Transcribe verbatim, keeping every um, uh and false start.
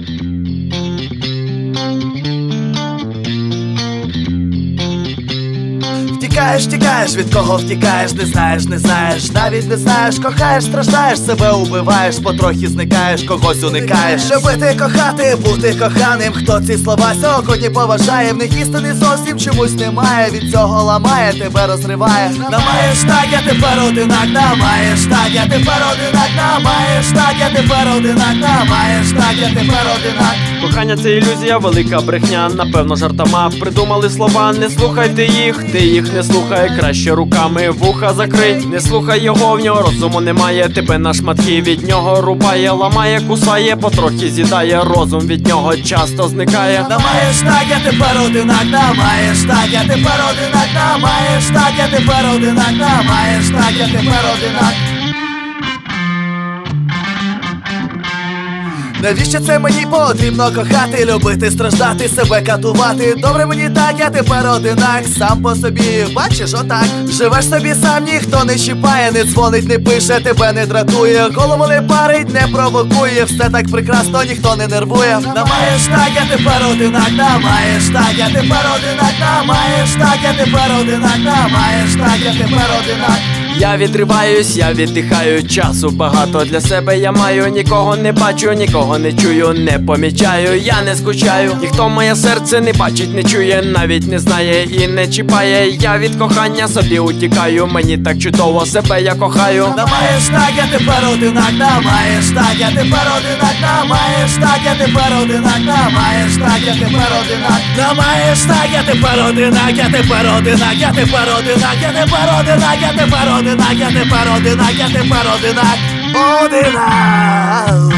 Втікаєш, тікаєш, від кого втікаєш, не знаєш, не знаєш, навіть не знаєш, кохаєш, страждаєш, себе убиваєш, потрохи зникаєш, когось уникаєш. Любити, кохати, бути коханим, хто ці слова сьогодні поважає, в них істини зовсім чомусь немає, від цього ламає, тебе розриває. Намаєш так, я тепер одинак, намаєш так, я тепер одинак, намаєш так, я тепер одинак, намаєш так, я тепер одинак. Кохання це ілюзія, велика брехня, напевно жартома придумали слова, не слухайте їх, ти їх не слухай, краще руками вуха закрий. Не слухай його, в нього розуму немає, тебе на шматки від нього рубає, ламає, кусає, потрохи з'їдає, розум від нього часто зникає. Намаєш так, я тепер одинак, намаєш так, я тепер одинак, намаєш так, я тепер одинак, намаєш так, я тепер одинак. Навіщо це мені потрібно кохати, любити, страждати, себе катувати? Добре мені так, я тепер одинак, сам по собі, бачиш, отак. Живеш собі сам, ніхто не чіпає, не дзвонить, не пише, тебе не дратує, голову не парить, не провокує, все так прекрасно, ніхто не нервує. Намаєш так, я тепер одинак, намаєш так, я тепер одинак, намаєш так, я тепер одинак, намаєш так, я тепер одинак. Я відриваюсь, я віддихаю, часу багато для себе я маю, нікого не бачу, нікого не чую, не помічаю, я не скучаю. Ніхто моє серце не бачить, не чує, навіть не знає і не чіпає. Я від кохання собі утікаю, мені так чудово, себе я кохаю. Намаєш так, я тепер одинак, намаєш так, я тепер одинак, намаєш так, я тепер одинак, намаєш так, я тепер одинак. Намаєш так, я тепер одинак, я тепер одинак, я тепер одинак, я тепер одинак, я тепер одинак. Одинак, я тепер одинак, я тепер одинак, одинак.